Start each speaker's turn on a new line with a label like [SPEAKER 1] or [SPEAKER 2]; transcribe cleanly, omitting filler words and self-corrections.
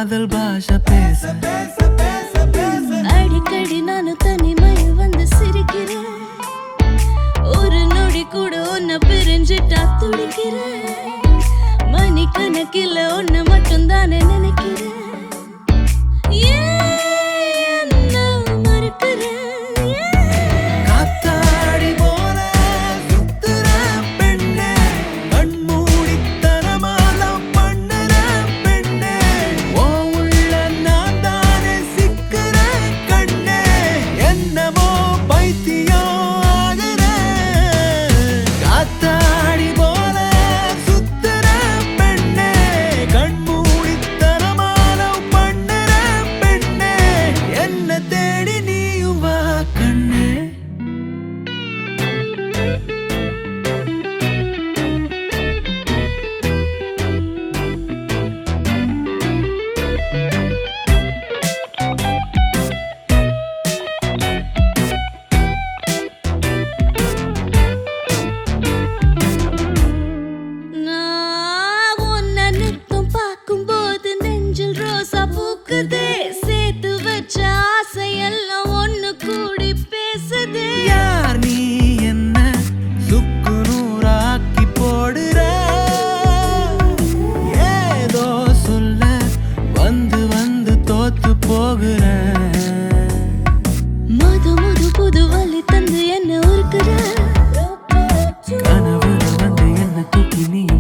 [SPEAKER 1] காதல் பாஷை பேச
[SPEAKER 2] அடிக்கடி நானும் தனிமையில் வந்து சிரிக்கிறேன். ஒரு நொடி கூட உன்னை பிரிஞ்சிட்டா துடிக்கிறேன். மணிக்கணக்கில் உன்னை மட்டும் தானே நினைக்கிறேன். ஏன் என்ன மறுக்கிறேன்?
[SPEAKER 1] காத்தாடி போல சுத்துற பெண்ணே, கண்மூடித்தனமாலாம் பண்ணுற பெண்ணே, ஓ உள்ள நான் தானே சிக்கிற கண்ணே, என்னமோ பைத்தியம் ஆகுறேன். காத்தாடி போல சுத்துற பெண்ணே, கண்மூடித்தனமாலாம் பண்ணுற பெண்ணே, என்ன தேடி நீயும் வா கண்ணே.
[SPEAKER 2] நான் உன்னை நித்தம் பார்க்கும்போது நெஞ்சில் ரோசா பூக்குதே. சேர்த்து வச்ச ஆசையெல்லாம் ஒண்ணு கூடி பேசுதே.
[SPEAKER 1] யார் நீ என்ன சுக்கு நூறாக்கி போடுற, ஏதோ சொல்ல வந்து வந்து தோத்து போகிறேன்.
[SPEAKER 2] முது முது புது வலி தந்து என்ன உருக்குற.
[SPEAKER 1] கனவுல வந்து என்ன தூக்கி நீ